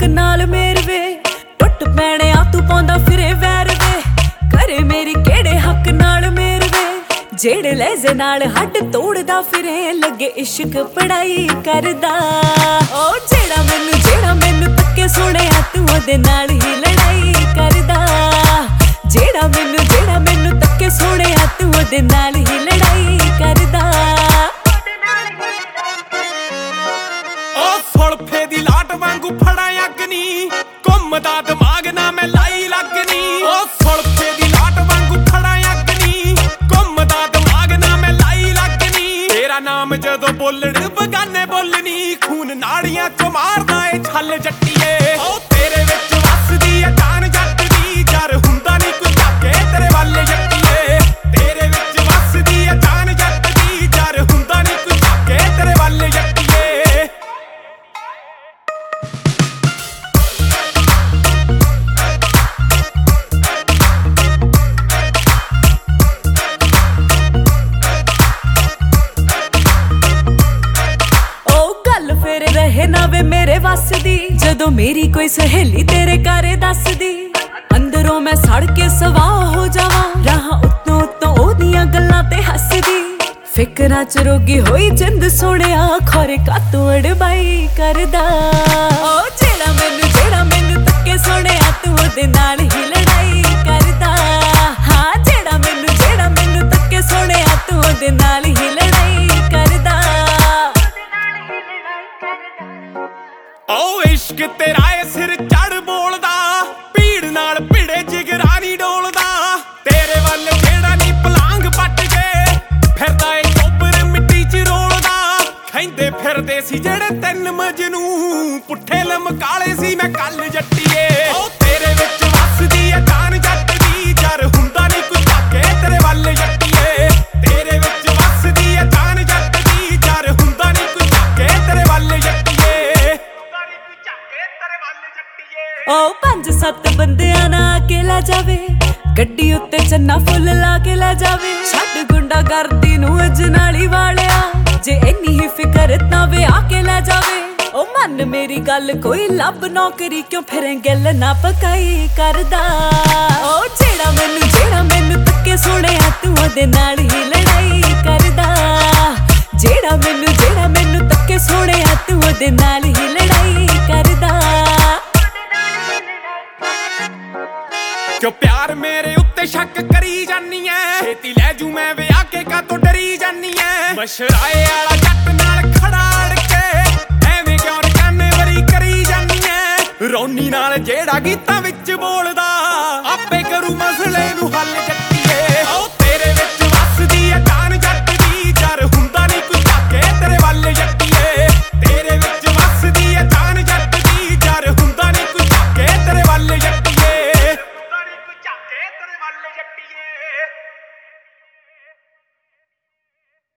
हक नाल मेर वे टुट पैणे आ तू पाउंदा फिरे वैर वे करे मेरी केड़े हक नाल मेर वे जेड़े लहजे नाल हड्ड तोड़दा फिरे लगे इश्क पढ़ाई करदा ओ जेड़ा मैनू तक्के सोहणिया तू ओदे नाल ही लड़ाई करदा जेड़ा मैनू तक्के सोहणिया तू ओदे नाल ही लड़ाई करदा ओ सुलफे दी लाट वांगू फड़ा अग्नी घुमदा दिमाग ना मैं लाई लगनी ओ सुलफे दी लाट वांगू फड़ा अग्नी घुमदा दिमाग ना मैं लाई लगनी तेरा नाम जदों बोलण बगाने बोलनी खून नाड़ियां चों मारदा ए छल जट्टीए ओ तेरे विच वसदी ए जान जट दी जर हुंदा नहीं कोई झाके तेरे वल जट्टीए तेरे विच वसदी ए जान जट दी जर हुंदा नहीं कोई झाके तेरे वल जट्टीए रहे ना वे मेरे वस दी जदों मेरी कोई सहेली तेरे घरे दसदी अंदरों मैं सड़ के सवाह हो जावां राह उत्तों उत्तों ओदियां गल्लां ते हसदी फिकरां च रोगी होई जिंद सोहणिया खोरे कातों अड़बाई करदा ओ जेड़ा मैनू तक्के सोहणिया तू ओदे नाल ही लड़ाई करदा हां जेड़ा मैनू तक्के सोहणिया तू ओदे नाल ही लड़ाई करदा ओ इश्क तेरा ए सिर चढ़ बोलदा भीड़ नाल भिड़े जिगरा नी डोलदा तेरे वल जेड़ा नी पलांग पट के फिरदा ए चोबर मिट्टी च रोलदा खैंदे फिरदे सी जेड़े तिन मजनू पुट्ठे लमकाले सी मैं कल जट्टीए ओ तेरे विच वसदी ए जान जट दी जर हुंदा नी कोई झाके तेरे वल जट्टीए तेरे विच वसदी ए जान जट दी जर हुंदा नी कोई झाके तेरे वल जट्टीए ओ 5-7 बंदियां ना अकेला जावे गड्डी उत्ते चन्ना फुल ला के ला जावे छड्ड गुंडा गर्दी नू अजनाली वालिया जे इन्नी ही फिकर तां वे आके ला जावे ओ मन मेरी गल कोई लब नौकरी क्यों फिरे गिल ना पकाई करदा ओ जेड़ा मैनू तक्के सोहणिया तू ओदे नाल ही लड़ाई करदा जेड़ा मैनू तक्के सोहणिया तू ओदे नाल ही लड़ाई करदा क्यों प्यार मेरे उत्ते शक करी जानी है छेती लै जू मैं विआह के कातों डरी जानी है मशराए आला जट नाल खड़ा अड़ के एवें क्यों रकाने वरी करी जानी है रोनी नाल जेड़ा गीतां